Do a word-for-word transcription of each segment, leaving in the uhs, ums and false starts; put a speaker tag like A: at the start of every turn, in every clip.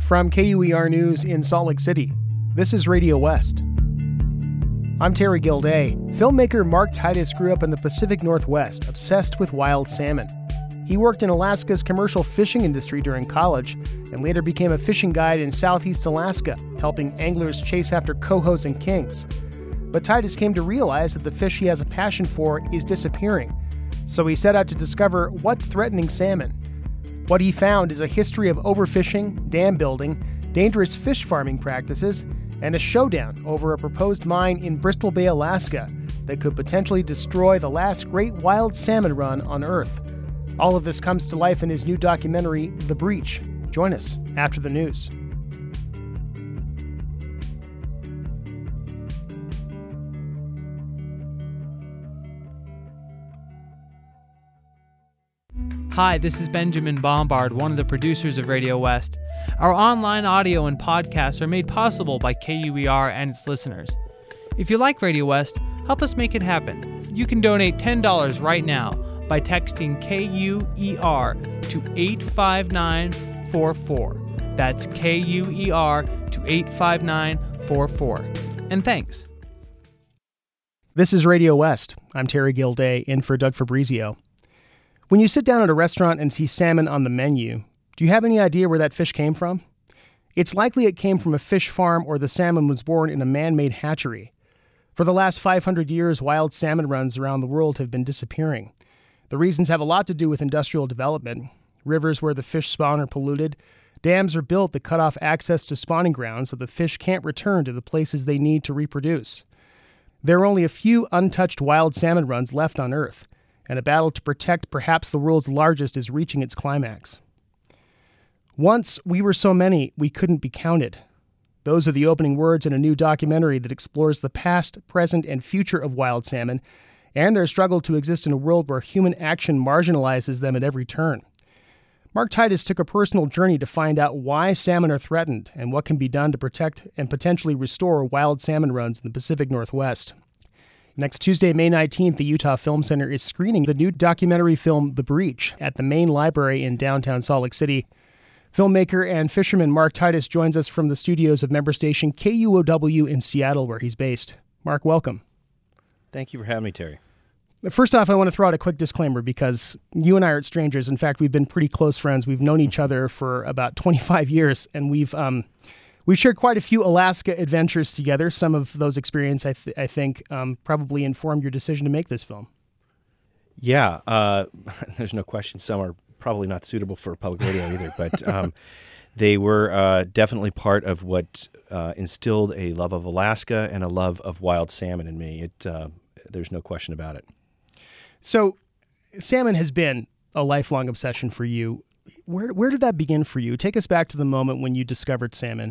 A: From K U E R News in Salt Lake City, this is Radio West. I'm Terry Gilday. Filmmaker Mark Titus grew up in the Pacific Northwest, obsessed with wild salmon. He worked in Alaska's commercial fishing industry during college and later became a fishing guide in Southeast Alaska, helping anglers chase after cohos and kings. But Titus came to realize that the fish he has a passion for is disappearing. So he set out to discover what's threatening salmon. What he found is a history of overfishing, dam building, dangerous fish farming practices, and a showdown over a proposed mine in Bristol Bay, Alaska, that could potentially destroy the last great wild salmon run on Earth. All of this comes to life in his new documentary, The Breach. Join us after the news.
B: Hi, this is Benjamin Bombard, one of the producers of Radio West. Our online audio and podcasts are made possible by K U E R and its listeners. If you like Radio West, help us make it happen. You can donate ten dollars right now by texting K U E R to eight five nine four four. That's K U E R to eight five nine four four. And thanks.
A: This is Radio West. I'm Terry Gilday, in for Doug Fabrizio. When you sit down at a restaurant and see salmon on the menu, do you have any idea where that fish came from? It's likely it came from a fish farm or the salmon was born in a man-made hatchery. For the last five hundred years, wild salmon runs around the world have been disappearing. The reasons have a lot to do with industrial development. Rivers where the fish spawn are polluted. Dams are built that cut off access to spawning grounds so the fish can't return to the places they need to reproduce. There are only a few untouched wild salmon runs left on Earth, and a battle to protect perhaps the world's largest is reaching its climax. Once, we were so many, we couldn't be counted. Those are the opening words in a new documentary that explores the past, present, and future of wild salmon and their struggle to exist in a world where human action marginalizes them at every turn. Mark Titus took a personal journey to find out why salmon are threatened and what can be done to protect and potentially restore wild salmon runs in the Pacific Northwest. Next Tuesday, May nineteenth, the Utah Film Center is screening the new documentary film, The Breach, at the main library in downtown Salt Lake City. Filmmaker and fisherman Mark Titus joins us from the studios of member station K U O W in Seattle, where he's based. Mark, welcome.
C: Thank you for having me, Terry.
A: First off, I want to throw out a quick disclaimer because you and I aren't strangers. In fact, we've been pretty close friends. We've known each other for about twenty-five years, and we've um, we've shared quite a few Alaska adventures together. Some of those experiences, I, th- I think, um, probably informed your decision to make this film.
C: Yeah, uh, there's no question. Some are probably not suitable for public radio either, but um, they were uh, definitely part of what uh, instilled a love of Alaska and a love of wild salmon in me. It uh, there's no question about it.
A: So, salmon has been a lifelong obsession for you. Where where did that begin for you? Take us back to the moment when you discovered salmon.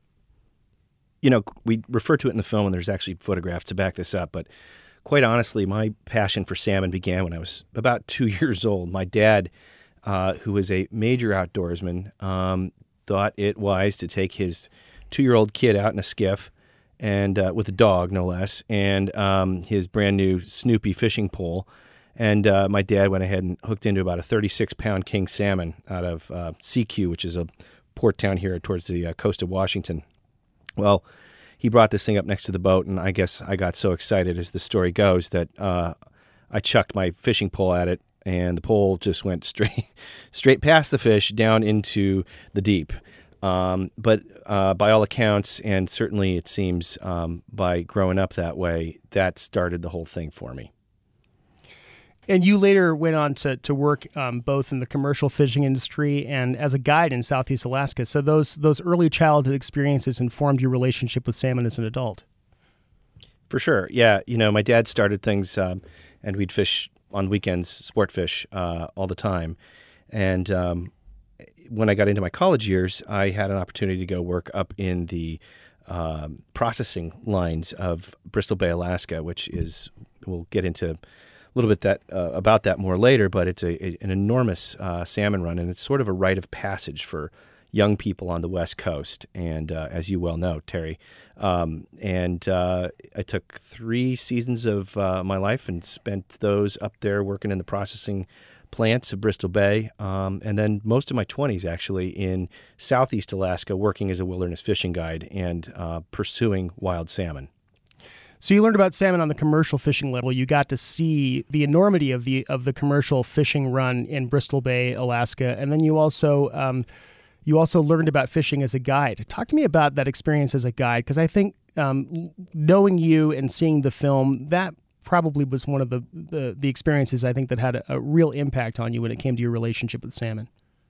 C: You know, we refer to it in the film, and there's actually photographs to back this up, but quite honestly, my passion for salmon began when I was about two years old. My dad, uh, who was a major outdoorsman, um, thought it wise to take his two-year-old kid out in a skiff, and uh, with a dog, no less, and um, his brand-new Snoopy fishing pole. And uh, my dad went ahead and hooked into about a thirty-six pound king salmon out of uh, C Q, which is a port town here towards the uh, coast of Washington. Well, he brought this thing up next to the boat, and I guess I got so excited, as the story goes, that uh, I chucked my fishing pole at it, and the pole just went straight straight past the fish down into the deep. Um, but uh, by all accounts, and certainly it seems um, by growing up that way, that started the whole thing for me.
A: And you later went on to, to work um, both in the commercial fishing industry and as a guide in Southeast Alaska. So those those early childhood experiences informed your relationship with salmon as an adult.
C: For sure. Yeah. You know, my dad started things um, and we'd fish on weekends, sport fish uh, all the time. And um, when I got into my college years, I had an opportunity to go work up in the um, processing lines of Bristol Bay, Alaska, which is, we'll get into a little bit that uh, about that more later, but it's a, a an enormous uh, salmon run, and it's sort of a rite of passage for young people on the West Coast, and uh, as you well know, Terry. Um, and uh, I took three seasons of uh, my life and spent those up there working in the processing plants of Bristol Bay, um, and then most of my twenties actually in Southeast Alaska, working as a wilderness fishing guide and uh, pursuing wild salmon.
A: So you learned about salmon on the commercial fishing level. You got to see the enormity of the of the commercial fishing run in Bristol Bay, Alaska, and then you also um, you also learned about fishing as a guide. Talk to me about that experience as a guide, because I think um, knowing you and seeing the film, that probably was one of the, the, the experiences I think that had a, a real impact on you when it came to your relationship with salmon.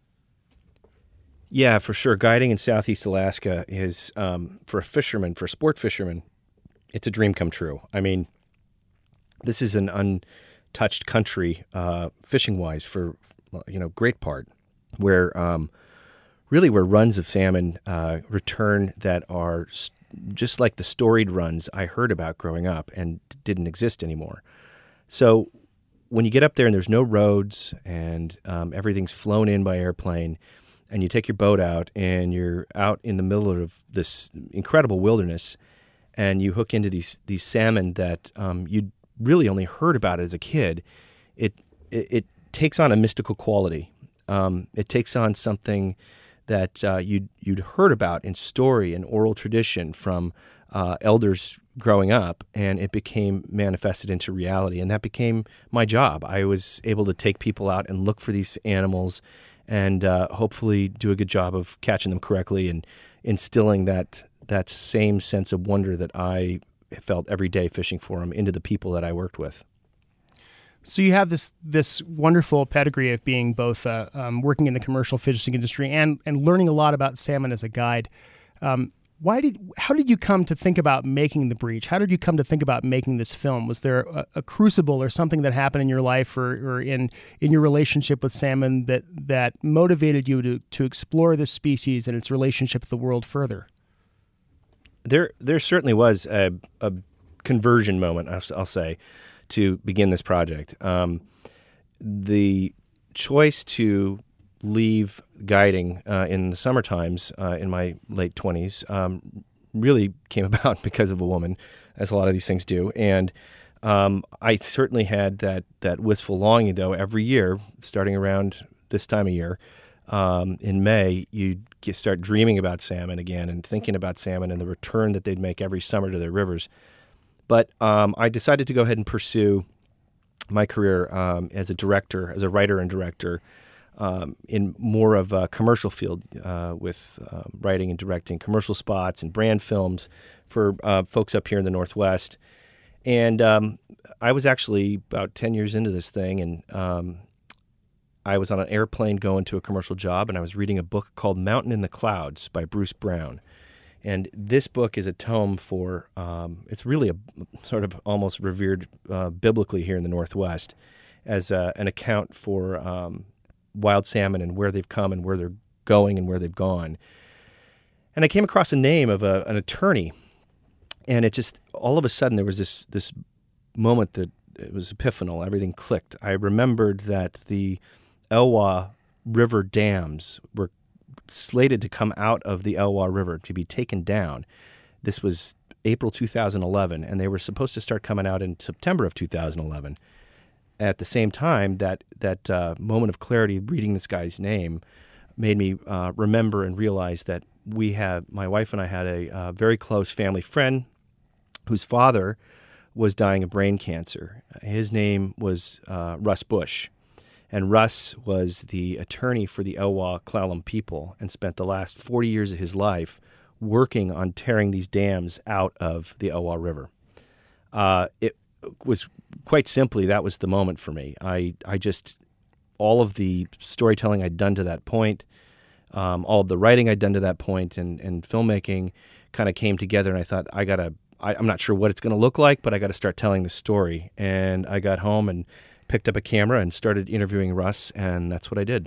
C: Yeah, for sure. Guiding in Southeast Alaska is, um, for a fisherman, for a sport fisherman, it's a dream come true. I mean, this is an untouched country, uh, fishing-wise, for, you know, great part, where um, really where runs of salmon uh, return that are st- just like the storied runs I heard about growing up and didn't exist anymore. So when you get up there and there's no roads and um, everything's flown in by airplane, and you take your boat out and you're out in the middle of this incredible wilderness, and you hook into these these salmon that um, you really only heard about as a kid, it it, it takes on a mystical quality. Um, it takes on something that uh, you'd, you'd heard about in story and oral tradition from uh, elders growing up, and it became manifested into reality. And that became my job. I was able to take people out and look for these animals and uh, hopefully do a good job of catching them correctly and instilling that that same sense of wonder that I felt every day fishing for them into the people that I worked with.
A: So you have this this wonderful pedigree of being both uh, um, working in the commercial fishing industry and and learning a lot about salmon as a guide. Um, why did how did you come to think about making The Breach? How did you come to think about making this film? Was there a, a crucible or something that happened in your life or, or in in your relationship with salmon that that motivated you to to explore this species and its relationship with the world further?
C: There there certainly was a, a conversion moment, I'll, I'll say, to begin this project. Um, the choice to leave guiding uh, in the summer times uh, in my late twenties um, really came about because of a woman, as a lot of these things do. And um, I certainly had that that wistful longing, though, every year, starting around this time of year. Um, in May, you get, start dreaming about salmon again and thinking about salmon and the return that they'd make every summer to their rivers. But um, I decided to go ahead and pursue my career um, as a director, as a writer and director, um, in more of a commercial field uh, with uh, writing and directing commercial spots and brand films for uh, folks up here in the Northwest. And um, I was actually about ten years into this thing, and um, I was on an airplane going to a commercial job, and I was reading a book called Mountain in the Clouds by Bruce Brown. And this book is a tome for, um, it's really a sort of almost revered uh, biblically here in the Northwest as a, an account for um, wild salmon and where they've come and where they're going and where they've gone. And I came across a name of a, an attorney, and it just, all of a sudden there was this this moment that it was epiphanal. Everything clicked. I remembered that the Elwha River dams were slated to come out of the Elwha River to be taken down. This was April two thousand eleven, and they were supposed to start coming out in September of two thousand eleven. At the same time, that that uh, moment of clarity, reading this guy's name, made me uh, remember and realize that we have, my wife and I had a uh, very close family friend whose father was dying of brain cancer. His name was uh, Russ Bush. And Russ was the attorney for the Elwha Klallam people and spent the last forty years of his life working on tearing these dams out of the Elwha River. Uh, it was quite simply, that was the moment for me. I, I just, all of the storytelling I'd done to that point, um, all of the writing I'd done to that point and, and filmmaking kind of came together, and I thought, I got to, I'm not sure what it's going to look like, but I got to start telling the story. And I got home and picked up a camera and started interviewing Russ, and that's what I did.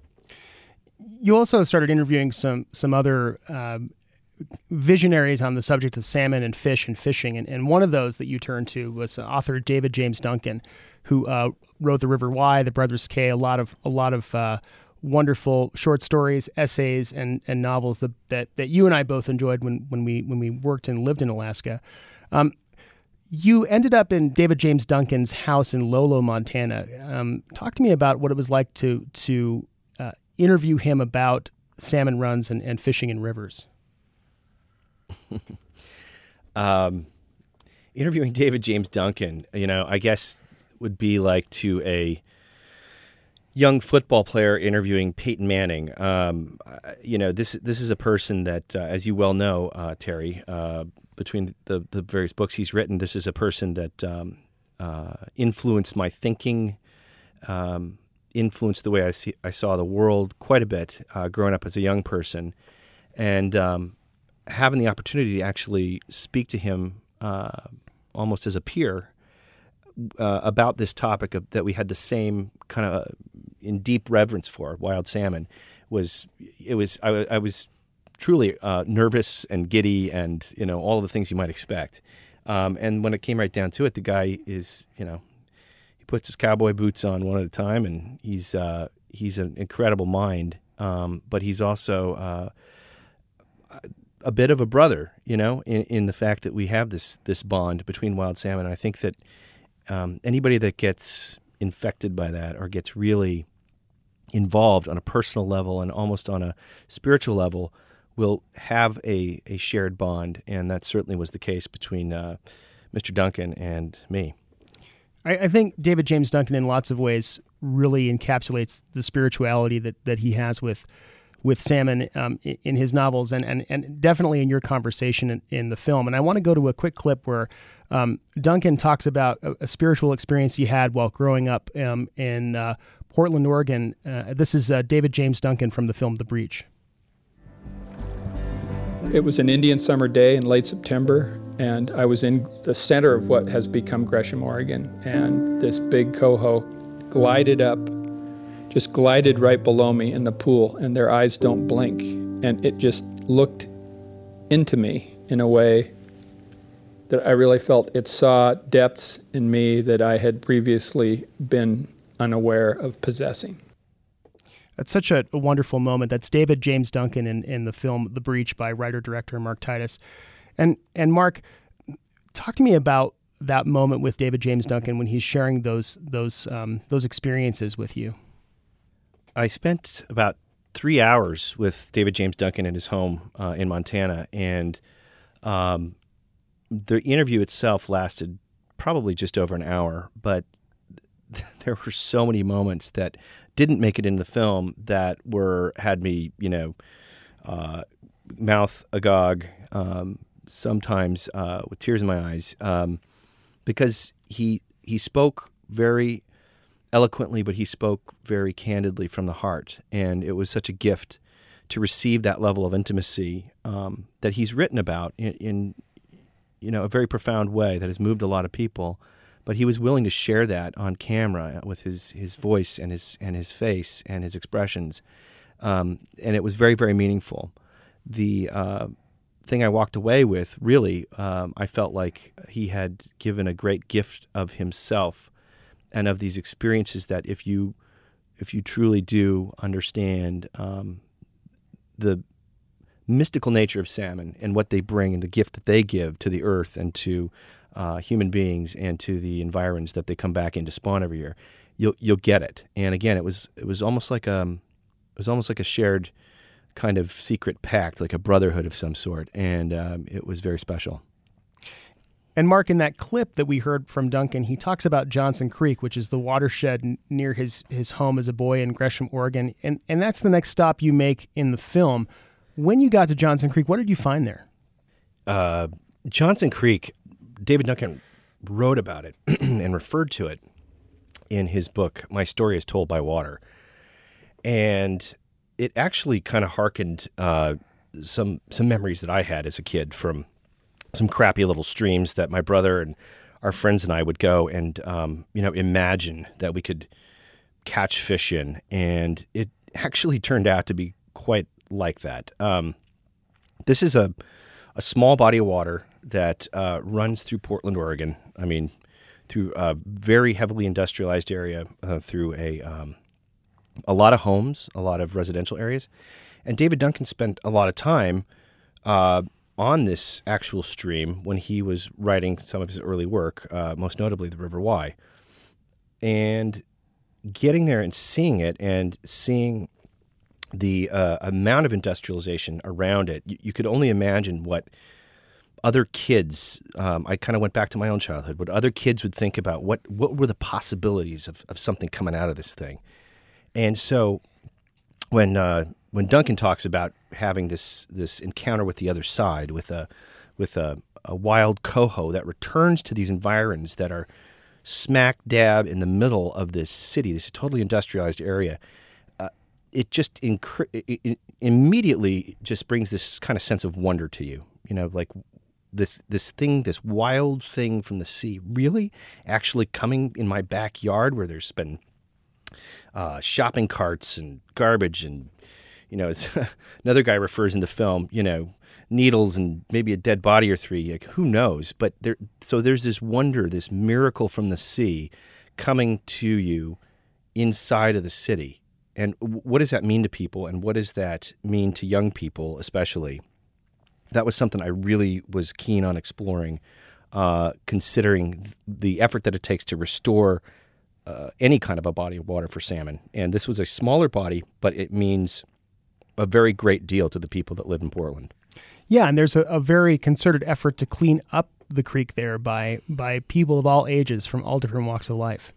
A: You also started interviewing some some other um, visionaries on the subject of salmon and fish and fishing, and, and one of those that you turned to was author David James Duncan, who uh, wrote The River Why, The Brothers K, a lot of a lot of uh, wonderful short stories, essays, and and novels that, that that you and I both enjoyed when when we when we worked and lived in Alaska. Um, you ended up in David James Duncan's house in Lolo, Montana. Um, talk to me about what it was like to to uh, interview him about salmon runs and, and fishing in rivers.
C: um, interviewing David James Duncan, you know, I guess would be like to a young football player interviewing Peyton Manning. Um, you know, this this is a person that, uh, as you well know, uh, Terry, uh, between the, the various books he's written, this is a person that um, uh, influenced my thinking, um, influenced the way I see I saw the world quite a bit uh, growing up as a young person, and um, having the opportunity to actually speak to him uh, almost as a peer uh, about this topic of, that we had the same kind of in deep reverence for, wild salmon, was it was I, I was truly uh, nervous and giddy and, you know, all of the things you might expect. Um, and when it came right down to it, the guy is, you know, he puts his cowboy boots on one at a time, and he's uh, he's an incredible mind, um, but he's also uh, a bit of a brother, you know, in, in the fact that we have this this bond between wild salmon. And I think that um, anybody that gets infected by that or gets really involved on a personal level and almost on a spiritual level will have a, a shared bond, and that certainly was the case between uh, Mister Duncan and me.
A: I, I think David James Duncan, in lots of ways, really encapsulates the spirituality that, that he has with with salmon um, in, in his novels, and, and, and definitely in your conversation in, in the film. And I want to go to a quick clip where um, Duncan talks about a, a spiritual experience he had while growing up um, in uh, Portland, Oregon. Uh, this is uh, David James Duncan from the film The Breach.
D: It was an Indian summer day in late September, and I was in the center of what has become Gresham, Oregon, and this big coho glided up, just glided right below me in the pool, and their eyes don't blink, and it just looked into me in a way that I really felt it saw depths in me that I had previously been unaware of possessing.
A: That's such a, a wonderful moment. That's David James Duncan in, in the film The Breach by writer-director Mark Titus. And and Mark, talk to me about that moment with David James Duncan when he's sharing those those um, those experiences with you.
C: I spent about three hours with David James Duncan in his home uh, in Montana, and um, the interview itself lasted probably just over an hour, but there were so many moments that didn't make it in the film that were had me, you know, uh, mouth agog, um, sometimes uh, with tears in my eyes, um, because he he spoke very eloquently, but he spoke very candidly from the heart, and it was such a gift to receive that level of intimacy um, that he's written about in, in, you know, a very profound way that has moved a lot of people. But he was willing to share that on camera with his, his voice and his and his face and his expressions, um, and it was very, very meaningful. The uh, thing I walked away with, really, um, I felt like he had given a great gift of himself and of these experiences that if you if you truly do understand um, the mystical nature of salmon and what they bring and the gift that they give to the earth and to Uh, human beings and to the environs that they come back in to spawn every year, you'll you'll get it. And again, it was it was almost like a it was almost like a shared kind of secret pact, like a brotherhood of some sort, and um, it was very special.
A: And Mark, in that clip that we heard from Duncan, he talks about Johnson Creek, which is the watershed n- near his his home as a boy in Gresham, Oregon, and and that's the next stop you make in the film. When you got to Johnson Creek, what did you find there?
C: Uh, Johnson Creek. David Duncan wrote about it and referred to it in his book, My Story is Told by Water. And it actually kind of harkened uh, some some memories that I had as a kid from some crappy little streams that my brother and our friends and I would go and, um, you know, imagine that we could catch fish in. And it actually turned out to be quite like that. Um, this is a, a small body of water that uh, runs through Portland, Oregon. I mean, through a very heavily industrialized area, uh, through a um, a lot of homes, a lot of residential areas. And David Duncan spent a lot of time uh, on this actual stream when he was writing some of his early work, uh, most notably The River Wye. And getting there and seeing it and seeing the uh, amount of industrialization around it, you, you could only imagine what other kids, um, I kind of went back to my own childhood, what other kids would think about what, what were the possibilities of, of something coming out of this thing. And so when uh, when Duncan talks about having this this encounter with the other side, with a with a, a wild coho that returns to these environs that are smack dab in the middle of this city, this totally industrialized area, uh, it just incre- it, it immediately just brings this kind of sense of wonder to you. You know, like this this thing, this wild thing from the sea, really actually coming in my backyard where there's been uh, shopping carts and garbage and, you know, it's another guy refers in the film, you know, needles and maybe a dead body or three. Like, who knows? But there, so there's this wonder, this miracle from the sea coming to you inside of the city. And what does that mean to people? And what does that mean to young people, especially? That was something I really was keen on exploring, uh, considering the effort that it takes to restore uh, any kind of a body of water for salmon. And this was a smaller body, but it means a very great deal to the people that live in Portland.
A: Yeah, and there's a, a very concerted effort to clean up the creek there by by people of all ages from all different walks of life.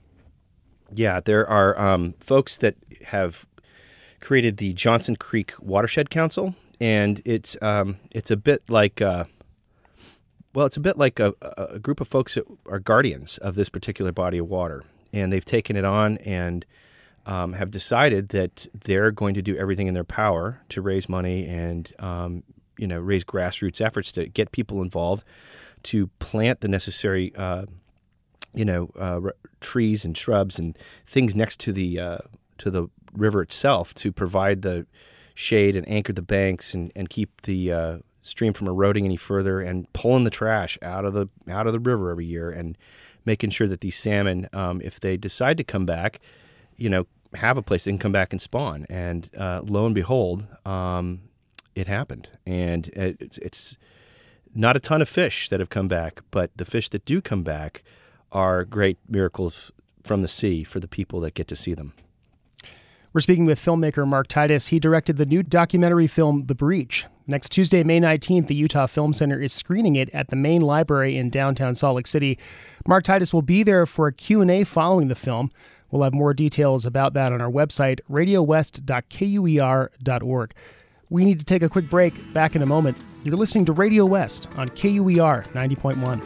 C: Yeah, there are um, folks that have created the Johnson Creek Watershed Council, and it's um, it's a bit like uh, well, it's a bit like a, a group of folks that are guardians of this particular body of water, and they've taken it on and um, have decided that they're going to do everything in their power to raise money and um, you know raise grassroots efforts to get people involved, to plant the necessary uh, you know uh, r- trees and shrubs and things next to the uh, to the river itself to provide the shade and anchor the banks and, and keep the uh, stream from eroding any further, and pulling the trash out of the out of the river every year, and making sure that these salmon, um, if they decide to come back, you know, have a place they can come back and spawn. And uh, lo and behold, um, it happened. And it, it's not a ton of fish that have come back, but the fish that do come back are great miracles from the sea for the people that get to see them.
A: We're speaking with filmmaker Mark Titus. He directed the new documentary film, The Breach. Next Tuesday, May nineteenth, the Utah Film Center is screening it at the main library in downtown Salt Lake City. Mark Titus will be there for a Q and A following the film. We'll have more details about that on our website, radio west dot k u e r dot org. We need to take a quick break. Back in a moment. You're listening to Radio West on K U E R ninety point one.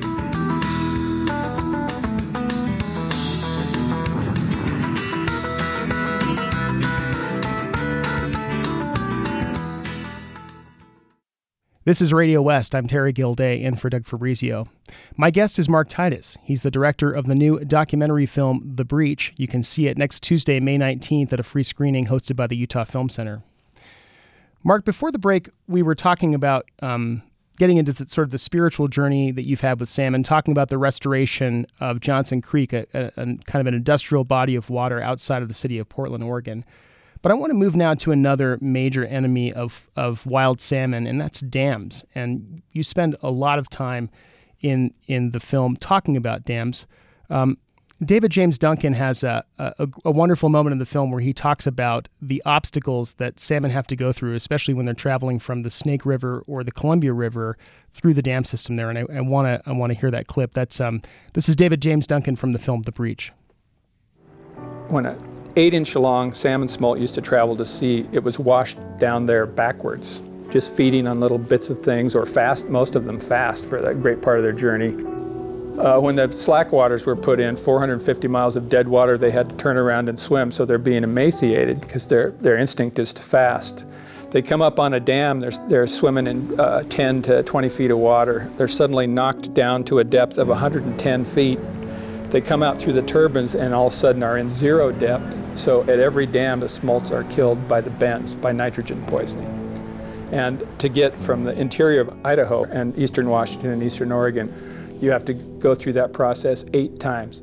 A: This is Radio West. I'm Terry Gilday, in for Doug Fabrizio. My guest is Mark Titus. He's the director of the new documentary film, The Breach. You can see it next Tuesday, May nineteenth, at a free screening hosted by the Utah Film Center. Mark, before the break, we were talking about um, getting into the, sort of the spiritual journey that you've had with salmon, talking about the restoration of Johnson Creek, a, a, a kind of an industrial body of water outside of the city of Portland, Oregon. But I want to move now to another major enemy of, of wild salmon, and that's dams. And you spend a lot of time in in the film talking about dams. Um, David James Duncan has a, a, a wonderful moment in the film where he talks about the obstacles that salmon have to go through, especially when they're traveling from the Snake River or the Columbia River through the dam system there. And I want to I want to hear that clip. That's um, this is David James Duncan from the film The Breach.
D: When a eight-inch long salmon smolt used to travel to sea, it was washed down there backwards, just feeding on little bits of things, or fast, most of them fast for that great part of their journey. Uh, when the slack waters were put in, four hundred fifty miles of dead water, they had to turn around and swim, so they're being emaciated because their, their instinct is to fast. They come up on a dam, they're, they're swimming in uh, ten to twenty feet of water. They're suddenly knocked down to a depth of one hundred ten feet. They come out through the turbines and all of a sudden are in zero depth. So at every dam, the smolts are killed by the bends, by nitrogen poisoning. And to get from the interior of Idaho and eastern Washington and eastern Oregon, you have to go through that process eight times.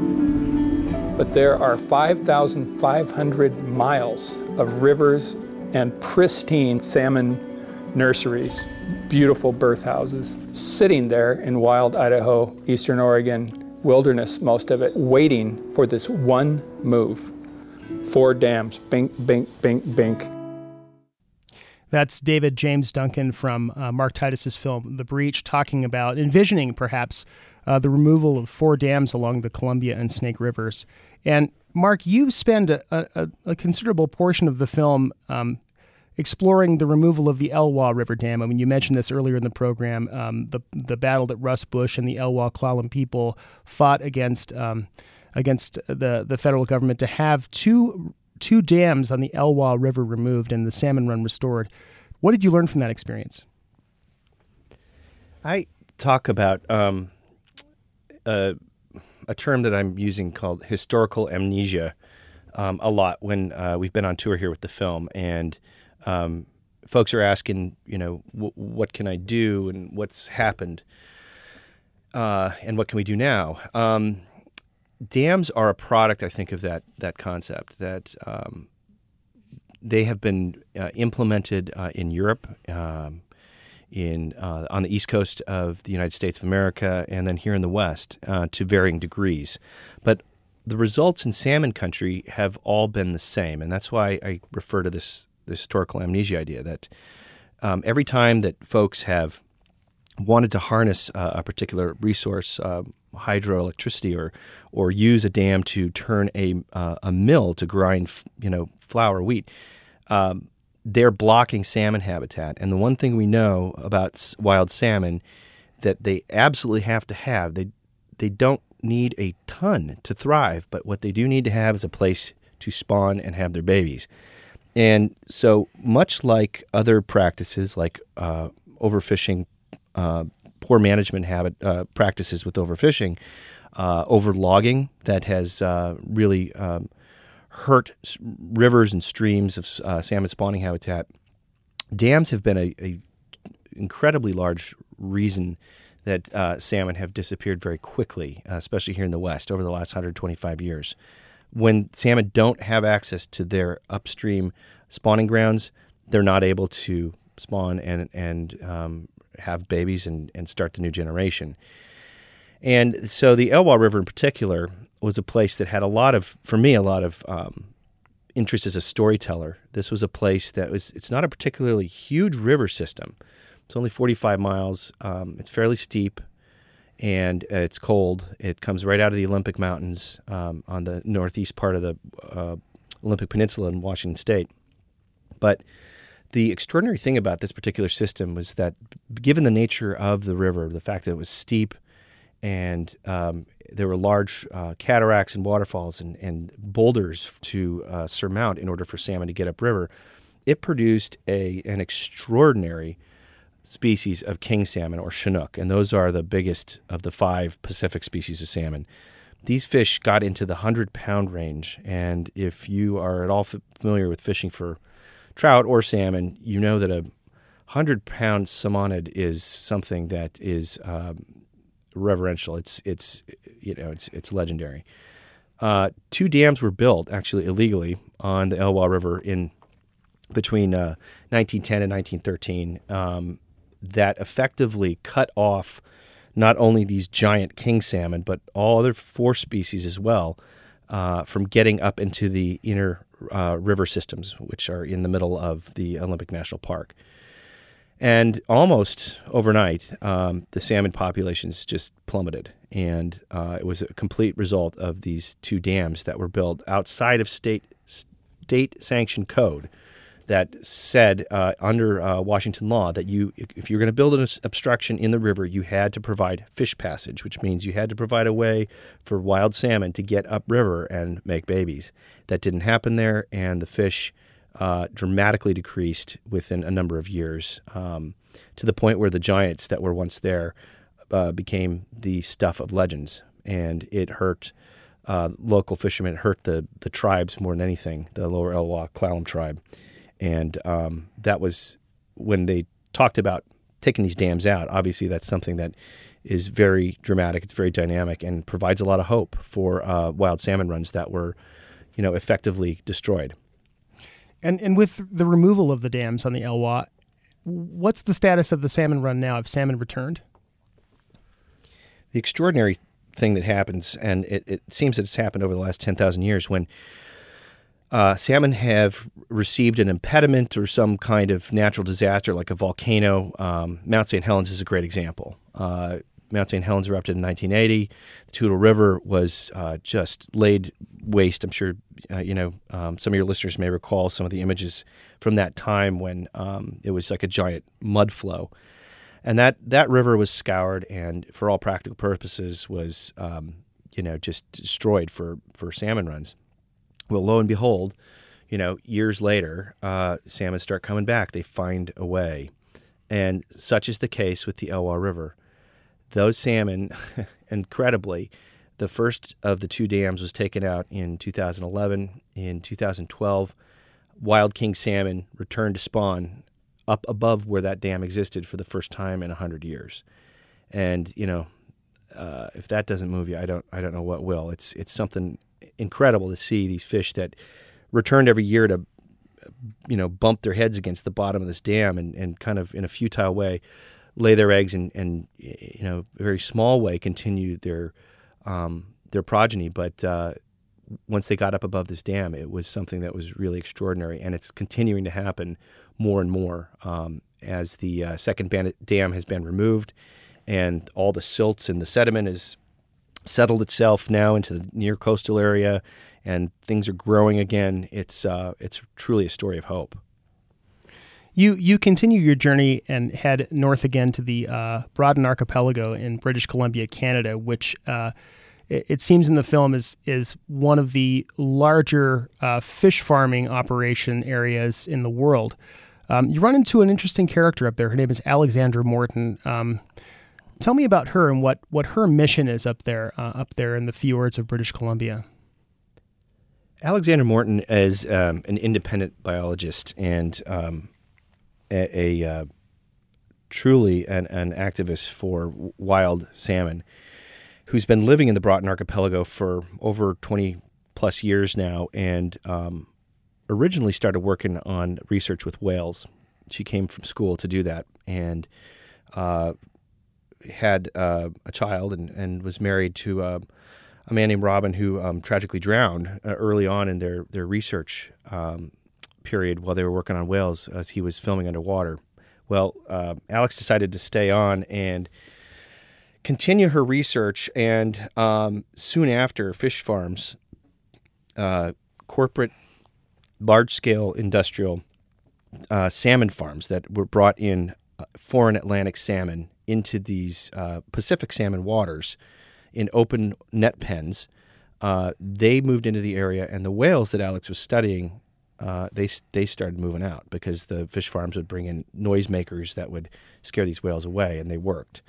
D: But there are five thousand five hundred miles of rivers, and pristine salmon nurseries, beautiful birth houses, sitting there in wild Idaho, Eastern Oregon, wilderness, most of it, waiting for this one move. Four dams, bink, bink, bink, bink.
A: That's David James Duncan from uh, Mark Titus's film The Breach, talking about envisioning, perhaps, uh, the removal of four dams along the Columbia and Snake Rivers. And Mark, you spend a, a, a considerable portion of the film um, exploring the removal of the Elwha River Dam. I mean, you mentioned this earlier in the program, um, the the battle that Russ Bush and the Elwha Clallam people fought against um, against the, the federal government to have two two dams on the Elwha River removed and the salmon run restored. What did you learn from that experience?
C: I talk about um, a, a term that I'm using called historical amnesia um, a lot when uh, we've been on tour here with the film, and um, folks are asking, you know, w- what can I do and what's happened uh, and what can we do now? Um, dams are a product, I think, of that that concept that um, they have been uh, implemented uh, in Europe, um, in uh, on the east coast of the United States of America, and then here in the West uh, to varying degrees. But the results in salmon country have all been the same, and that's why I refer to this, this historical amnesia idea that um, every time that folks have wanted to harness uh, a particular resource, uh, hydroelectricity, or or use a dam to turn a uh, a mill to grind, you know, flour, wheat, um, they're blocking salmon habitat. And the one thing we know about wild salmon that they absolutely have to have, they they don't need a ton to thrive, but what they do need to have is a place to spawn and have their babies. And so much like other practices like uh, overfishing, uh, poor management habit uh, practices with overfishing, uh, overlogging that has uh, really um, hurt rivers and streams of uh, salmon spawning habitat, dams have been a, a incredibly large reason that uh, salmon have disappeared very quickly, uh, especially here in the West over the last one hundred twenty-five years. When salmon don't have access to their upstream spawning grounds, they're not able to spawn and and um, have babies and, and start the new generation. And so the Elwha River in particular was a place that had a lot of, for me, a lot of um, interest as a storyteller. This was a place that was, it's not a particularly huge river system. It's only forty-five miles. Um, it's fairly steep, and uh, it's cold. It comes right out of the Olympic Mountains um, on the northeast part of the uh, Olympic Peninsula in Washington State. But the extraordinary thing about this particular system was that, given the nature of the river, the fact that it was steep, and um, there were large uh, cataracts and waterfalls and, and boulders to uh, surmount in order for salmon to get upriver, it produced a an extraordinary species of king salmon, or Chinook, and those are the biggest of the five Pacific species of salmon. These fish got into the hundred-pound range, and if you are at all f- familiar with fishing for trout or salmon, you know that a hundred-pound salmonid is something that is um, reverential. It's it's you know it's it's legendary. Uh, two dams were built actually illegally on the Elwha River in between uh, nineteen ten and nineteen thirteen. Um, that effectively cut off not only these giant king salmon, but all other four species as well uh, from getting up into the inner uh, river systems, which are in the middle of the Olympic National Park. And almost overnight, um, the salmon populations just plummeted. And uh, it was a complete result of these two dams that were built outside of state state-sanctioned code that said uh, under uh, Washington law that you, if you're going to build an obstruction in the river, you had to provide fish passage, which means you had to provide a way for wild salmon to get upriver and make babies. That didn't happen there, and the fish uh, dramatically decreased within a number of years um, to the point where the giants that were once there uh, became the stuff of legends, and it hurt uh, local fishermen. It hurt the, the tribes more than anything, the Lower Elwha Clallam tribe. And um, that was when they talked about taking these dams out. Obviously, that's something that is very dramatic. It's very dynamic and provides a lot of hope for uh, wild salmon runs that were, you know, effectively destroyed.
A: And and with the removal of the dams on the Elwha, what's the status of the salmon run now? Have salmon returned?
C: The extraordinary thing that happens, and it, it seems that it's happened over the last ten thousand years, when uh, salmon have received an impediment or some kind of natural disaster like a volcano. Um, Mount Saint Helens is a great example. Uh, Mount Saint Helens erupted in nineteen eighty. The Toutle River was uh, just laid waste. I'm sure uh, you know um, some of your listeners may recall some of the images from that time when um, it was like a giant mud flow. And that, that river was scoured and, for all practical purposes, was um, you know just destroyed for, for salmon runs. Well, lo and behold, you know, years later, uh, salmon start coming back. They find a way, and such is the case with the Elwha River. Those salmon, incredibly, the first of the two dams was taken out in two thousand eleven. In two thousand twelve, wild king salmon returned to spawn up above where that dam existed for the first time in one hundred years. And, you know, uh, if that doesn't move you, I don't I don't know what will. It's it's something incredible to see these fish that returned every year to, you know, bump their heads against the bottom of this dam and, and kind of in a futile way lay their eggs and, and you know, a very small way continue their um, their progeny. But uh, once they got up above this dam, it was something that was really extraordinary, and it's continuing to happen more and more um, as the uh, second ban- dam has been removed and all the silts and the sediment has settled itself now into the near coastal area and things are growing again. It's uh, it's truly a story of hope.
A: You you continue your journey and head north again to the uh, Brodin Archipelago in British Columbia, Canada, which uh, it, it seems in the film is is one of the larger uh, fish farming operation areas in the world. Um, you run into an interesting character up there. Her name is Alexandra Morton. Um, tell me about her and what, what her mission is up there uh, up there in the fjords of British Columbia.
C: Alexandra Morton is um, an independent biologist and um, a, a uh, truly an, an activist for wild salmon who's been living in the Broughton Archipelago for over twenty plus years now, and um, originally started working on research with whales. She came from school to do that and uh, had uh, a child and, and was married to uh, a man named Robin who um, tragically drowned uh, early on in their, their research um, period while they were working on whales as he was filming underwater. Well, uh, Alex decided to stay on and continue her research, and um, soon after, fish farms, uh, corporate, large-scale industrial uh, salmon farms that were brought in uh, foreign Atlantic salmon into these uh, Pacific salmon waters in open net pens. Uh, they moved into the area, and the whales that Alex was studying, uh, they they started moving out because the fish farms would bring in noisemakers that would scare these whales away, and they worked.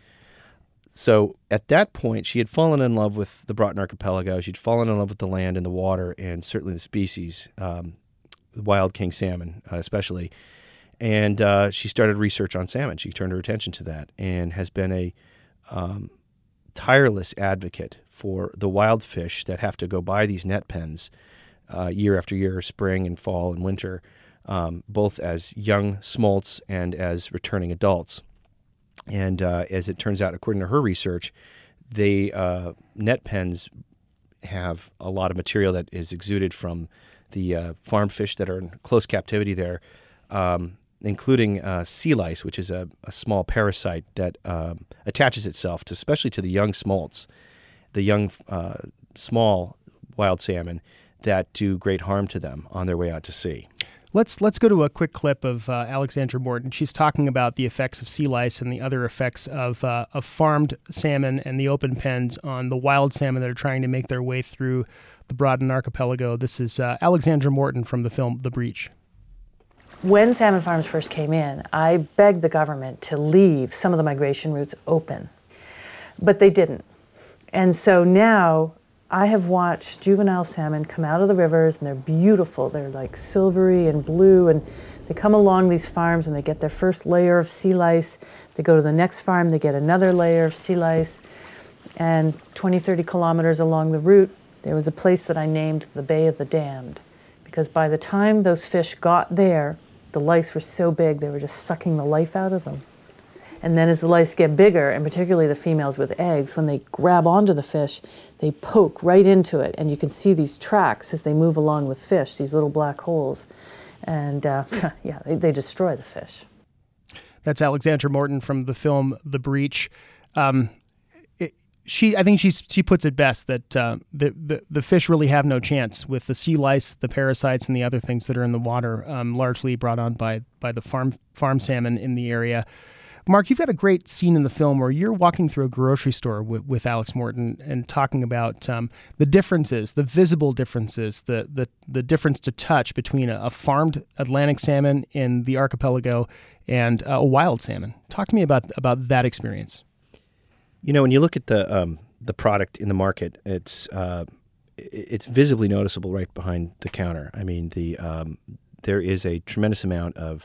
C: So at that point, she had fallen in love with the Broughton Archipelago. She'd fallen in love with the land and the water, and certainly the species, um, wild king salmon uh, especially. And uh, she started research on salmon. She turned her attention to that and has been a um, tireless advocate for the wild fish that have to go by these net pens uh, year after year, spring and fall and winter, um, both as young smolts and as returning adults. And uh, as it turns out, according to her research, the uh, net pens have a lot of material that is exuded from the uh, farm fish that are in close captivity there, um, including uh, sea lice, which is a, a small parasite that um, attaches itself, to, especially to the young smolts, the young uh, small wild salmon that do great harm to them on their way out to sea.
A: Let's let's go to a quick clip of uh, Alexandra Morton. She's talking about the effects of sea lice and the other effects of uh, of farmed salmon and the open pens on the wild salmon that are trying to make their way through the Broughton Archipelago. This is uh, Alexandra Morton from the film The Breach.
E: When salmon farms first came in, I begged the government to leave some of the migration routes open, but they didn't. And so now I have watched juvenile salmon come out of the rivers, and they're beautiful. They're like silvery and blue, and they come along these farms and they get their first layer of sea lice. They go to the next farm, they get another layer of sea lice. And twenty, thirty kilometers along the route, there was a place that I named the Bay of the Damned, because by the time those fish got there, the lice were so big they were just sucking the life out of them. And then as the lice get bigger, and particularly the females with eggs, when they grab onto the fish, they poke right into it. And you can see these tracks as they move along with fish, these little black holes. And uh, yeah, they, they destroy the fish.
A: That's Alexandra Morton from the film The Breach. Um, it, she, I think she's, she puts it best that uh, the, the, the fish really have no chance with the sea lice, the parasites, and the other things that are in the water, um, largely brought on by, by the farm, farm salmon in the area. Mark, you've got a great scene in the film where you're walking through a grocery store with, with Alex Morton and talking about um, the differences, the visible differences, the the, the difference to touch between a, a farmed Atlantic salmon in the archipelago and uh, a wild salmon. Talk to me about about that experience.
C: You know, when you look at the um, the product in the market, it's uh, it's visibly noticeable right behind the counter. I mean, the um, there is a tremendous amount of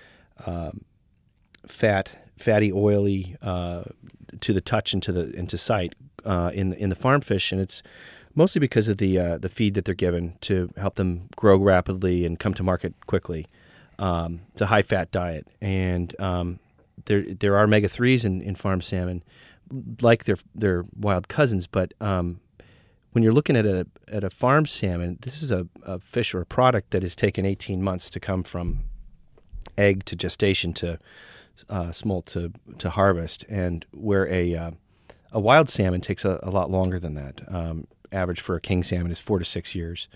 C: um, fat, fatty, oily uh, to the touch and to the into sight uh, in in the farm fish, and it's mostly because of the uh, the feed that they're given to help them grow rapidly and come to market quickly. Um, it's a high fat diet, and um, there there are omega threes in, in farm salmon, like their their wild cousins. But um, when you're looking at a at a farm salmon, this is a, a fish or a product that has taken eighteen months to come from egg to gestation to Uh, smolt to, to harvest, and where a uh, a wild salmon takes a, a lot longer than that. Um, average for a king salmon is four to six years.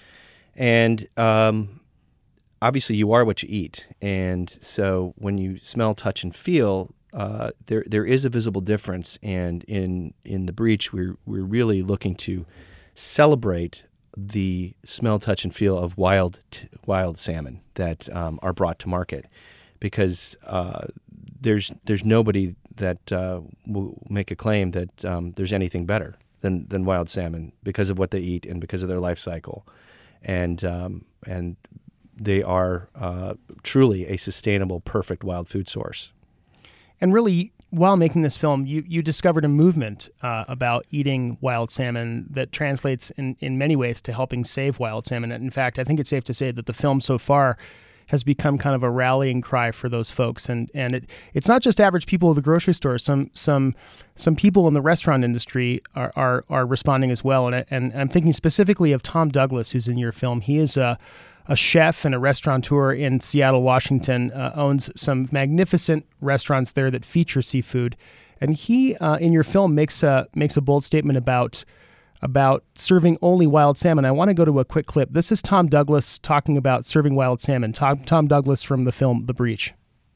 C: And um, obviously you are what you eat. And so when you smell, touch, and feel, uh, there there is a visible difference. And in in The Breach, we're, we're really looking to celebrate the smell, touch, and feel of wild, t- wild salmon that um, are brought to market. Because uh, there's there's nobody that uh, will make a claim that um, there's anything better than, than wild salmon because of what they eat and because of their life cycle, and um, and they are uh, truly a sustainable, perfect wild food source. And really, while making this film, you you discovered a movement uh, about eating wild salmon that translates in, in many ways to helping save wild salmon. And in fact, I think it's safe to say that the film so far has become kind of a rallying cry for those folks, and and it it's not just average people at the grocery store. Some some some people in the restaurant industry are are, are responding as well. And I, and I'm thinking specifically of Tom Douglas, who's in your film. He is a a chef and a restaurateur in Seattle, Washington. Uh, owns some magnificent restaurants there that feature seafood, and he uh, in your film makes a makes a bold statement about. about serving only wild salmon. I want to go to a quick clip. This is Tom Douglas talking about serving wild salmon. Tom, Tom Douglas from the film The Breach.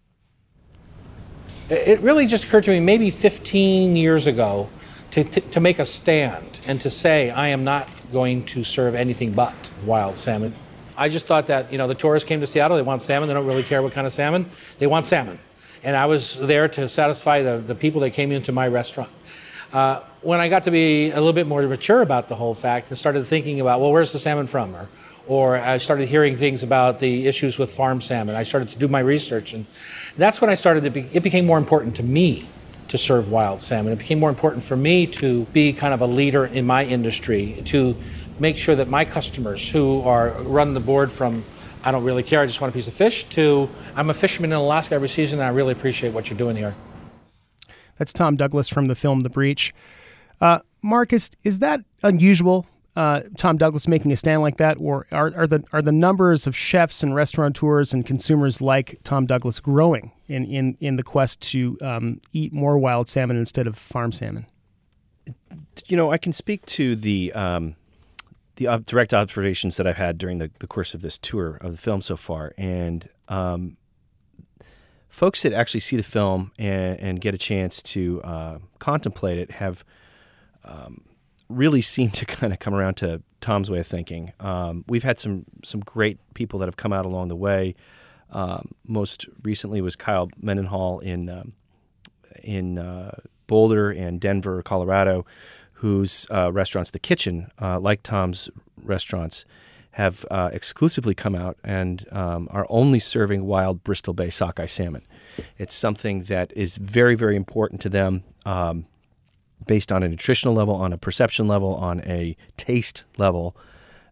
F: It really just occurred to me maybe fifteen years ago to, to, to make a stand and to say, I am not going to serve anything but wild salmon. I just thought that, you know, the tourists came to Seattle, they want salmon, they don't really care what kind of salmon, they want salmon. And I was there to satisfy the, the people that came into my restaurant. Uh, when I got to be a little bit more mature about the whole fact and started thinking about, well, where's the salmon from? Or, or I started hearing things about the issues with farm salmon. I started to do my research, and that's when I started to be, it became more important to me to serve wild salmon. It became more important for me to be kind of a leader in my industry, to make sure that my customers who are run the board from, I don't really care, I just want a piece of fish, to I'm a fisherman in Alaska every season and I really appreciate what you're doing here.
A: That's Tom Douglas from the film The Breach. Uh, Marcus, is that unusual, uh, Tom Douglas making a stand like that, or are, are the are the numbers of chefs and restaurateurs and consumers like Tom Douglas growing in, in, in the quest to um, eat more wild salmon instead of farm salmon?
C: You know, I can speak to the um, the ob- direct observations that I've had during the, the course of this tour of the film so far, and um, folks that actually see the film and, and get a chance to uh, contemplate it have um, really seemed to kind of come around to Tom's way of thinking. Um, we've had some some great people that have come out along the way. Um, most recently was Kyle Mendenhall in um, in uh, Boulder and Denver, Colorado, whose uh, restaurants, The Kitchen, uh, like Tom's restaurants, have uh, exclusively come out and um, are only serving wild Bristol Bay sockeye salmon. It's something that is very, very important to them, um, based on a nutritional level, on a perception level, on a taste level.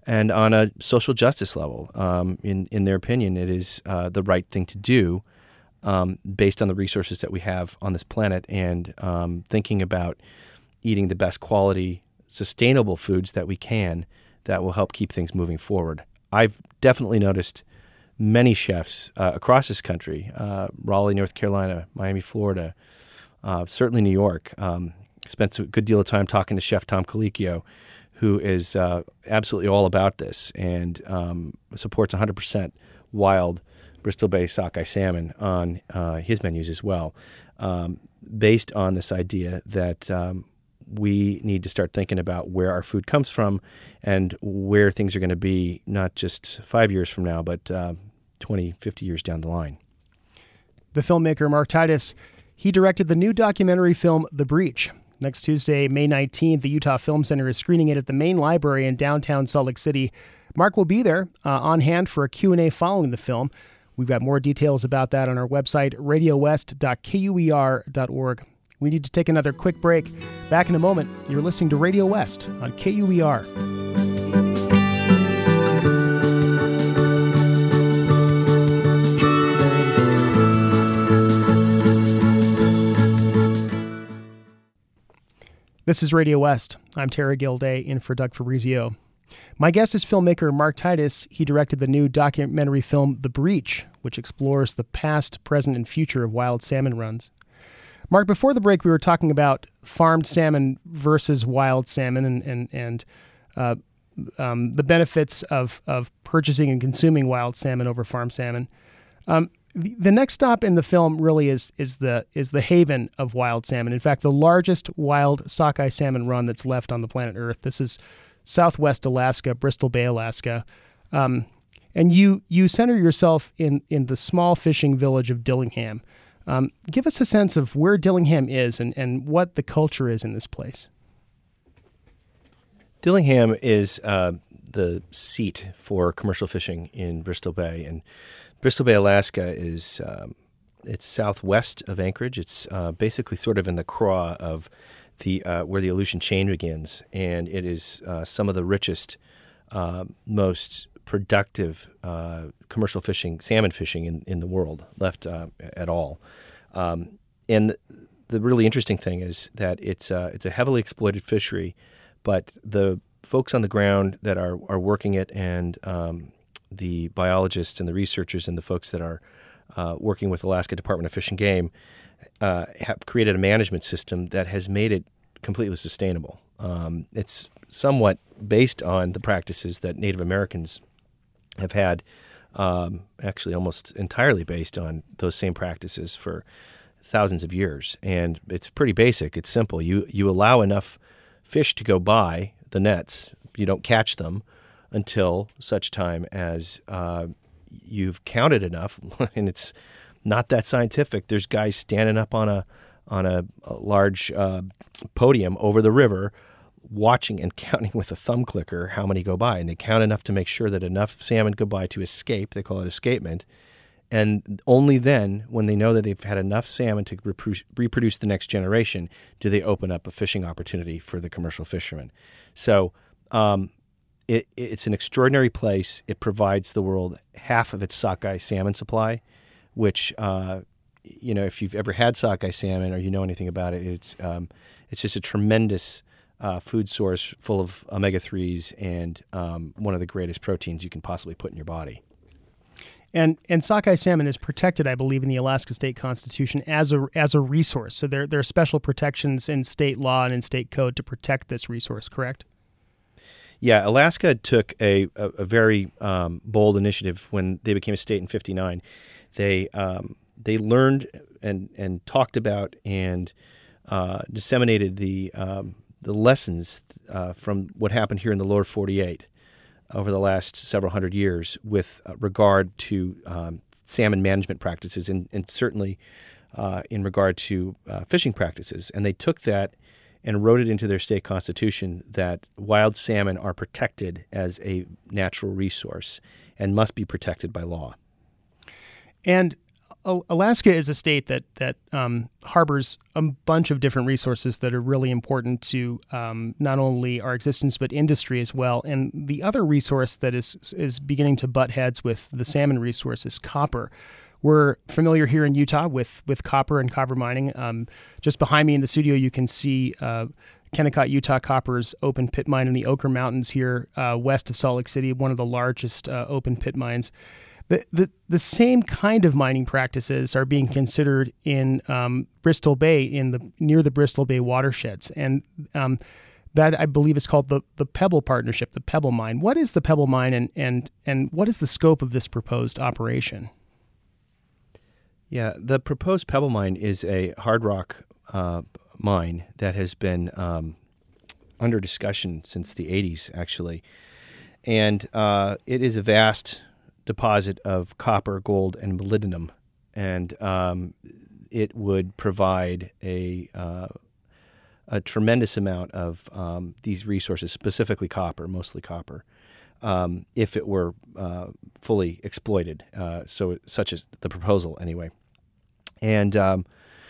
C: and on a social justice level. Um, in, in their opinion, it is uh, the right thing to do um, based on the resources that we have on this planet, and um, thinking about eating the best quality, sustainable foods that we can that will help keep things moving forward. I've definitely noticed many chefs uh, across this country, uh, Raleigh, North Carolina, Miami, Florida, uh, certainly New York. Um, spent a good deal of time talking to Chef Tom Colicchio, who is uh, absolutely all about this and um, supports one hundred percent wild Bristol Bay sockeye salmon on uh, his menus as well, um, based on this idea that um, we need to start thinking about where our food comes from and where things are going to be, not just five years from now, but uh, twenty, fifty years down the line.
A: The filmmaker Mark Titus, he directed the new documentary film The Breach. Next Tuesday, May nineteenth, the Utah Film Center is screening it at the main library in downtown Salt Lake City. Mark will be there uh, on hand for a Q and A following the film. We've got more details about that on our website, radio west dot k u e r dot org. We need to take another quick break. Back in a moment, you're listening to Radio West on K U E R. This is Radio West. I'm Terry Gilday, in for Doug Fabrizio. My guest is filmmaker Mark Titus. He directed the new documentary film The Breach, which explores the past, present, and future of wild salmon runs. Mark, before the break, we were talking about farmed salmon versus wild salmon and and, and uh, um, the benefits of, of purchasing and consuming wild salmon over farmed salmon. Um, the, the next stop in the film really is is the is the haven of wild salmon. In fact, the largest wild sockeye salmon run that's left on the planet Earth. This is Southwest Alaska, Bristol Bay, Alaska. Um, and you you center yourself in, in the small fishing village of Dillingham. Um, give us a sense of where Dillingham is and, and what the culture is in this place.
C: Dillingham is uh, the seat for commercial fishing in Bristol Bay. And Bristol Bay, Alaska is um, it's southwest of Anchorage. It's uh, basically sort of in the craw of the uh, where the Aleutian chain begins. And it is uh, some of the richest, uh, most productive uh, commercial fishing, salmon fishing in, in the world left uh, at all. Um, and the, the really interesting thing is that it's uh, it's a heavily exploited fishery, but the folks on the ground that are, are working it, and um, the biologists and the researchers and the folks that are uh, working with Alaska Department of Fish and Game uh, have created a management system that has made it completely sustainable. Um, it's somewhat based on the practices that Native Americans have had, um, actually almost entirely based on those same practices for thousands of years. And it's pretty basic. It's simple. You you allow enough fish to go by the nets. You don't catch them until such time as uh, you've counted enough. And it's not that scientific. There's guys standing up on a on a, a large uh, podium over the river, watching and counting with a thumb clicker how many go by. And they count enough to make sure that enough salmon go by to escape. They call it escapement. And only then, when they know that they've had enough salmon to repro- reproduce the next generation, do they open up a fishing opportunity for the commercial fishermen. So um, it, it's an extraordinary place. It provides the world half of its sockeye salmon supply, which, uh, you know, if you've ever had sockeye salmon or you know anything about it, it's um, it's just a tremendous Uh, food source full of omega threes and um, one of the greatest proteins you can possibly put in your body.
A: And and sockeye salmon is protected, I believe, in the Alaska State Constitution as a as a resource. So there there are special protections in state law and in state code to protect this resource, correct?
C: Yeah, Alaska took a, a, a very um, bold initiative when they became a state in fifty-nine. They um, they learned and and talked about and uh, disseminated the um, the lessons uh, from what happened here in the lower forty-eight over the last several hundred years with uh, regard to um, salmon management practices and, and certainly uh, in regard to uh, fishing practices. And they took that and wrote it into their state constitution that wild salmon are protected as a natural resource and must be protected by law.
A: And Al- Alaska is a state that that um, harbors a bunch of different resources that are really important to um, not only our existence but industry as well. And the other resource that is is beginning to butt heads with the salmon resource is copper. We're familiar here in Utah with with copper and copper mining. Um, just behind me in the studio, you can see uh, Kennecott Utah Copper's open pit mine in the Oquirrh Mountains here uh, west of Salt Lake City, one of the largest uh, open pit mines. The, the the same kind of mining practices are being considered in um, Bristol Bay, in the near the Bristol Bay watersheds, and um, that I believe is called the the Pebble Partnership, the Pebble Mine. What is the Pebble Mine, and and and what is the scope of this proposed operation?
C: Yeah, the proposed Pebble Mine is a hard rock uh, mine that has been um, under discussion since the eighties, actually, and uh, it is a vast deposit of copper, gold, and molybdenum, and um, it would provide a uh, a tremendous amount of um, these resources, specifically copper, mostly copper, um, if it were uh, fully exploited. Uh, so, such as the proposal, anyway. And um,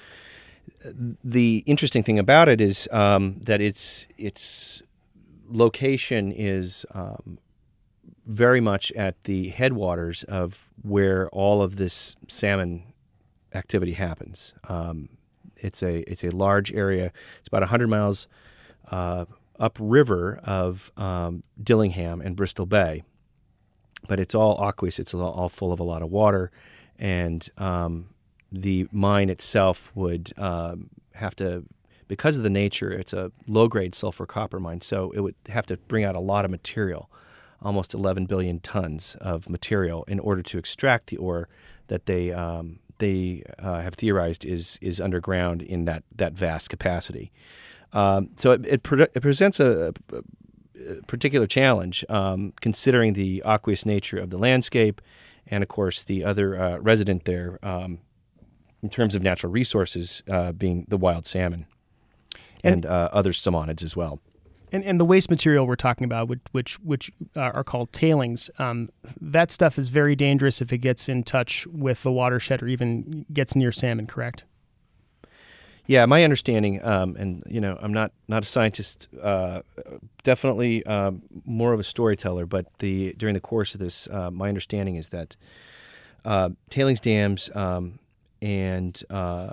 C: the interesting thing about it is um, that its its location is um, very much at the headwaters of where all of this salmon activity happens. Um, it's a it's a large area. It's about one hundred miles uh, upriver of um, Dillingham and Bristol Bay, but it's all aqueous. It's all, all full of a lot of water, and um, the mine itself would um, have to, because of the nature, it's a low-grade sulfur copper mine, so it would have to bring out a lot of material. Almost eleven billion tons of material in order to extract the ore that they um, they uh, have theorized is is underground in that that vast capacity. Um, so it it, pre- it presents a, a particular challenge, um, considering the aqueous nature of the landscape, and of course the other uh, resident there um, in terms of natural resources, uh, being the wild salmon and, and uh, other salmonids as well.
A: And, and the waste material we're talking about, which which, which uh, are called tailings, um, that stuff is very dangerous if it gets in touch with the watershed or even gets near salmon, correct?
C: Yeah, my understanding, um, and you know, I'm not, not a scientist, uh, definitely uh, more of a storyteller, but the during the course of this, uh, my understanding is that uh, tailings dams um, and uh,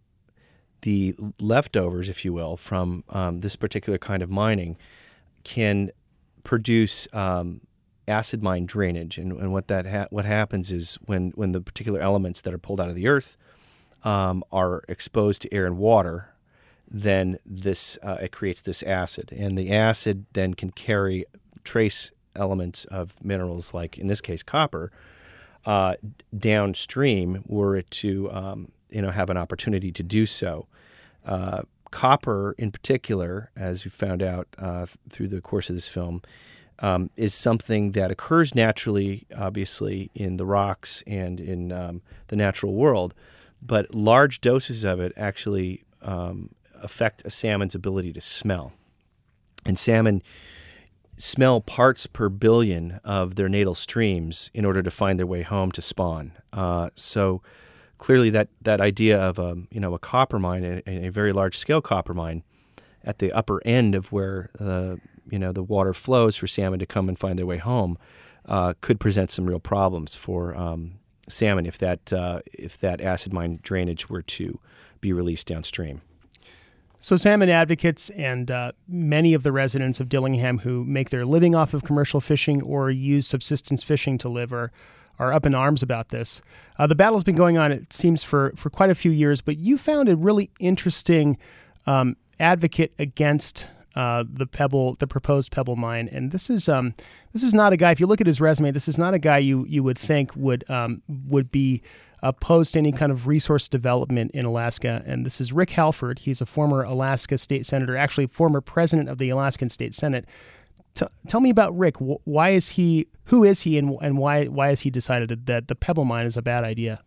C: the leftovers, if you will, from um, this particular kind of mining can produce um, acid mine drainage, and, and what that ha- what happens is when when the particular elements that are pulled out of the earth um, are exposed to air and water, then this uh, it creates this acid, and the acid then can carry trace elements of minerals, like in this case copper, uh, downstream, were it to um, you know have an opportunity to do so. Uh, copper, in particular, as we found out uh, th- through the course of this film, um, is something that occurs naturally, obviously, in the rocks and in um, the natural world, but large doses of it actually um, affect a salmon's ability to smell. And salmon smell parts per billion of their natal streams in order to find their way home to spawn. Uh, so clearly that, that idea of a, you know, a copper mine, a, a very large-scale copper mine, at the upper end of where the, you know, the water flows for salmon to come and find their way home, uh, could present some real problems for um, salmon if that uh, if that acid mine drainage were to be released downstream.
A: So salmon advocates and uh, many of the residents of Dillingham who make their living off of commercial fishing or use subsistence fishing to live are, are up in arms about this. Uh, the battle's been going on, it seems, for, for quite a few years, but you found a really interesting um, advocate against uh, the Pebble, the proposed Pebble mine. And this is um, this is not a guy, if you look at his resume, this is not a guy you, you would think would um, would be opposed to any kind of resource development in Alaska. And this is Rick Halford. He's a former Alaska state senator, actually former president of the Alaskan State Senate. T- tell me about Rick. Why is he, who is he, and, and why why has he decided that the Pebble mine is a bad idea?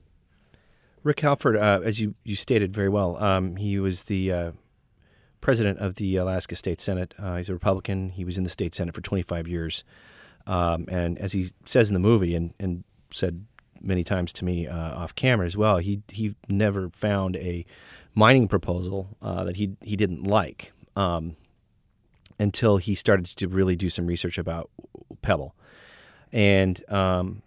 C: Rick Halford, uh, as you, you stated very well, um, he was the uh, president of the Alaska State Senate. Uh, he's a Republican. He was in the state Senate for twenty-five years. Um, and as he says in the movie, and, and said many times to me uh, off camera as well. He he never found a mining proposal uh, that he he didn't like um, until he started to really do some research about Pebble. And um,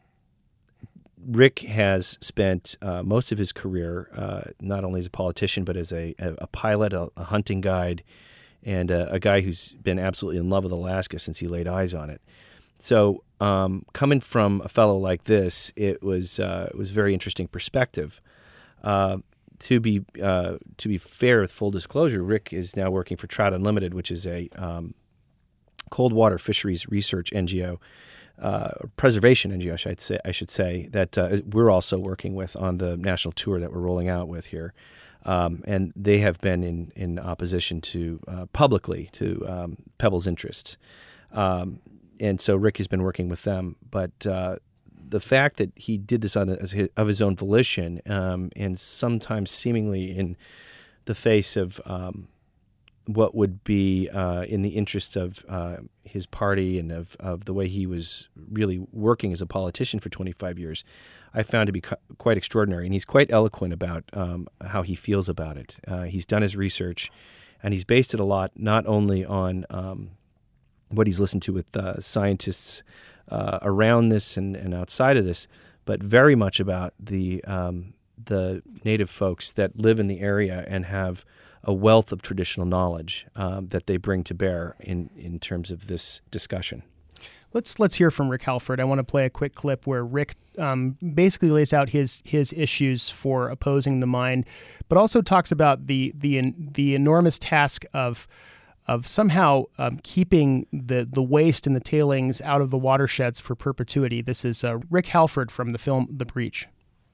C: Rick has spent uh, most of his career uh, not only as a politician but as a, a, a pilot, a, a hunting guide, and a, a guy who's been absolutely in love with Alaska since he laid eyes on it. So um, coming from a fellow like this, it was uh, it was a very interesting perspective. Uh, to be uh, to be fair, with full disclosure, Rick is now working for Trout Unlimited, which is a um, cold water fisheries research N G O, uh, preservation N G O, I should say. I should say that uh, we're also working with on the national tour that we're rolling out with here, um, and they have been in in opposition to uh, publicly to um, Pebble's interests. Um, And so Rick has been working with them, but uh, the fact that he did this on a, of his own volition, um, and sometimes seemingly in the face of um, what would be uh, in the interest of uh, his party and of, of the way he was really working as a politician for twenty-five years, I found to be cu- quite extraordinary. And he's quite eloquent about um, how he feels about it. Uh, he's done his research, and he's based it a lot not only on um, what he's listened to with uh, scientists uh, around this and, and outside of this, but very much about the um, the native folks that live in the area and have a wealth of traditional knowledge um, that they bring to bear in, in terms of this discussion.
A: Let's let's hear from Rick Halford. I want to play a quick clip where Rick um, basically lays out his his issues for opposing the mine, but also talks about the the the enormous task of of somehow um, keeping the, the waste and the tailings out of the watersheds for perpetuity. This is uh, Rick Halford from the film The Breach.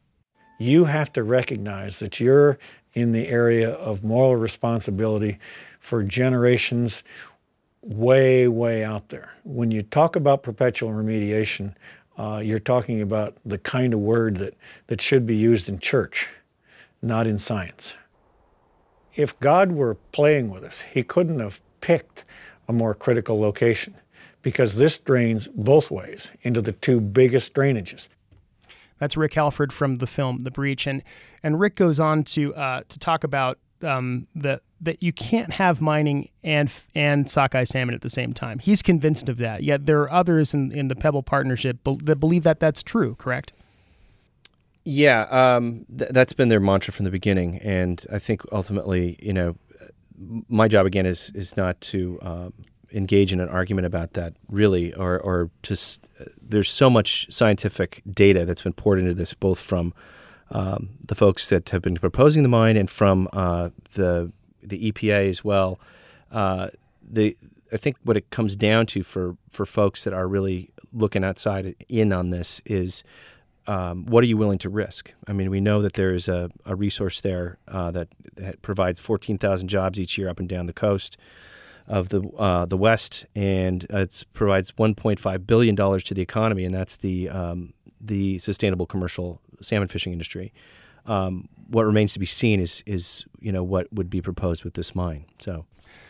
G: You have to recognize that you're in the area of moral responsibility for generations way, way out there. When you talk about perpetual remediation, uh, you're talking about the kind of word that, that should be used in church, not in science. If God were playing with us, he couldn't have picked a more critical location, because this drains both ways into the two biggest drainages.
A: That's Rick Halford from the film The Breach. And and Rick goes on to uh, to talk about um, the, that you can't have mining and and sockeye salmon at the same time. He's convinced of that, yet there are others in, in the Pebble Partnership be- that believe that that's true, correct?
C: Yeah, um, th- that's been their mantra from the beginning, and I think ultimately, you know, my job again is is not to um, engage in an argument about that, really, or or just uh, there's so much scientific data that's been poured into this, both from um, the folks that have been proposing the mine and from uh, the the E P A as well. Uh, the I think what it comes down to for for folks that are really looking outside in on this is, Um, what are you willing to risk? I mean, we know that there is a, a resource there uh, that, that provides fourteen thousand jobs each year up and down the coast of the uh, the West, and it provides one point five billion dollars to the economy, and that's the um, the sustainable commercial salmon fishing industry. Um, what remains to be seen is is you know what would be proposed with this mine. So.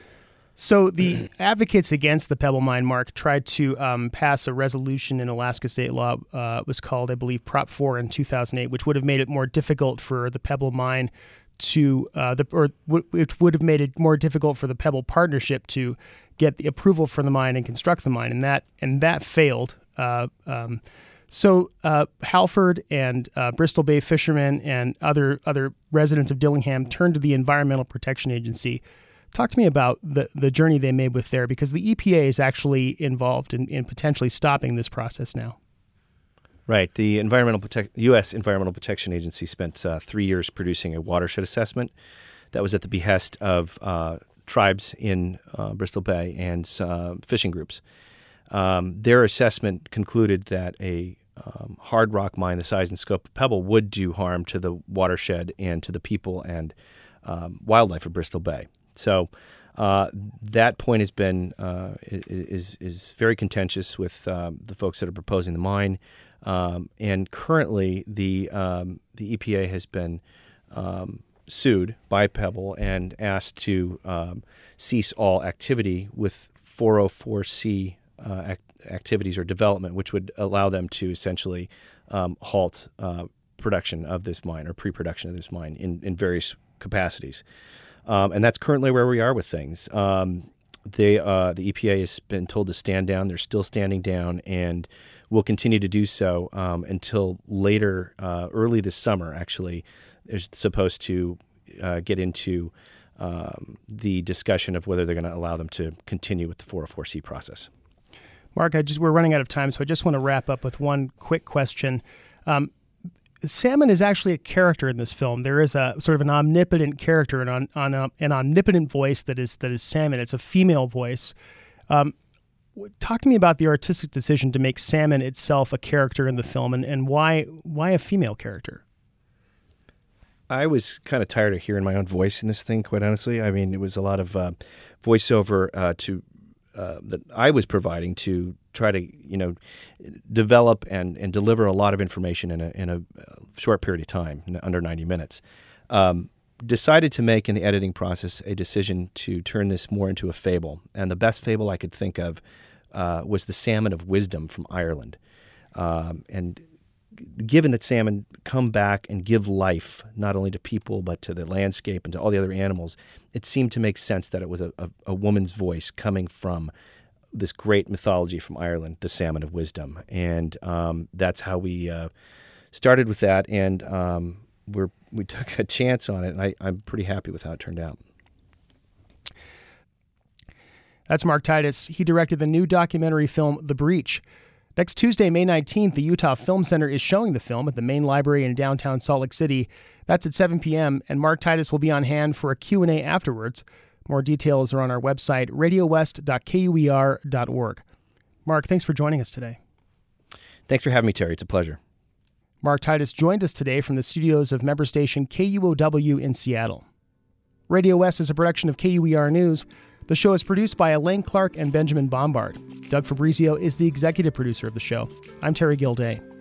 A: So the advocates against the Pebble Mine, Mark, tried to um, pass a resolution in Alaska state law. Uh, it was called, I believe, Prop four in two thousand eight, which would have made it more difficult for the Pebble Mine to, uh, the or w- which would have made it more difficult for the Pebble Partnership to get the approval for the mine and construct the mine, and that and that failed. Uh, um, so uh, Halford and uh, Bristol Bay fishermen and other other residents of Dillingham turned to the Environmental Protection Agency. Talk to me about the, the journey they made with there, because the E P A is actually involved in, in potentially stopping this process now.
C: Right. The Environmental Protect- U S Environmental Protection Agency spent uh, three years producing a watershed assessment that was at the behest of uh, tribes in uh, Bristol Bay and uh, fishing groups. Um, their assessment concluded that a um, hard rock mine the size and scope of Pebble would do harm to the watershed and to the people and um, wildlife of Bristol Bay. So uh, that point has been uh, is is very contentious with um, the folks that are proposing the mine, um, and currently the um, the E P A has been um, sued by Pebble and asked to um, cease all activity with four oh four C uh, act- activities or development, which would allow them to essentially um, halt uh, production of this mine or pre-production of this mine in, in various capacities. Um, and that's currently where we are with things. Um, they, uh, the E P A has been told to stand down. They're still standing down and will continue to do so um, until later, uh, early this summer, actually. They're supposed to uh, get into um, the discussion of whether they're going to allow them to continue with the four oh four C process.
A: Mark, I just we're running out of time, so I just want to wrap up with one quick question. Um, Salmon is actually a character in this film. There is a sort of an omnipotent character, an, on, on a, an omnipotent voice that is that is Salmon. It's a female voice. Um, talk to me about the artistic decision to make Salmon itself a character in the film, and, and why why a female character?
C: I was kind of tired of hearing my own voice in this thing, quite honestly. I mean, it was a lot of uh, voiceover uh, to uh, that I was providing to try to, you know, develop and, and deliver a lot of information in a in a short period of time, under ninety minutes. Um, decided to make in the editing process a decision to turn this more into a fable, and the best fable I could think of uh, was the Salmon of Wisdom from Ireland, um, and. Given that salmon come back and give life not only to people but to the landscape and to all the other animals, it seemed to make sense that it was a, a, a woman's voice coming from this great mythology from Ireland, the Salmon of Wisdom. And um, that's how we uh, started with that, and um, we're, we took a chance on it, and I, I'm pretty happy with how it turned out.
A: That's Mark Titus. He directed the new documentary film, The Breach. Next Tuesday, May nineteenth, the Utah Film Center is showing the film at the main library in downtown Salt Lake City. That's at seven p.m., and Mark Titus will be on hand for a Q and A afterwards. More details are on our website, radio west dot k u e r dot org. Mark, thanks for joining us today.
C: Thanks for having me, Terry. It's a pleasure.
A: Mark Titus joined us today from the studios of member station K U O W in Seattle. Radio West is a production of K U E R News. The show is produced by Elaine Clark and Benjamin Bombard. Doug Fabrizio is the executive producer of the show. I'm Terry Gilday.